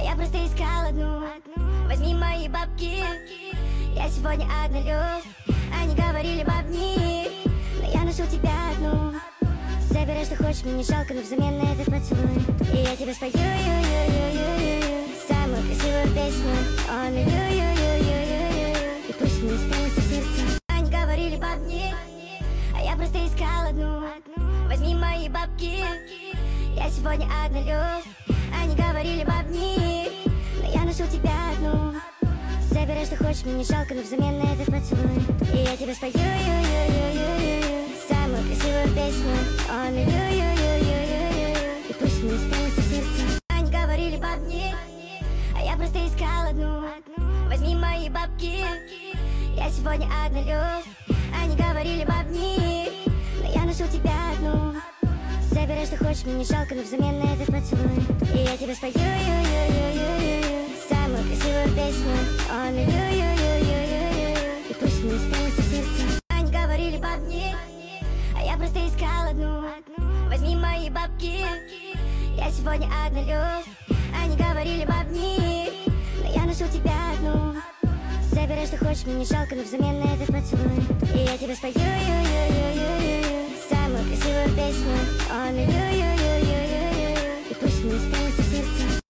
я просто искал одну. Возьми мои бабки, я сегодня однолюб. Они говорили бабни, но я нашел тебя одну. Забирай, что хочешь, мне не жалко, но взамен на этот поцелуй и я тебе спою самую красивую песню. Он и пусть не осталось в сердце. Они говорили бабни, а я просто искал одну. Возьми мои бабки, я сегодня однолюб. Они говорили бабни, но я нашел тебя одну. Забирай, что хочешь, мне не жалко, но взамен на этот поцелуй и я тебе спою самую красивую песню. Он и пусть не осталось в сердце. Они говорили бабни, а я просто искал одну. Возьми мои бабки, я сегодня однолюб. Они говорили бабни, но я нашел тебя одну. Забирай, что хочешь, мне не жалко, но взамен на этот поцелуй и я тебе спою самую красивую песню. Он и пусть не осталось в сердце. Они говорили бабни, а я просто искал одну. Возьми мои бабки, я сегодня однолюб. Они говорили бабни, но я нашел тебя одну. Забирай, что хочешь, мне не жалко, но взамен на этот поцелуй и я тебе спою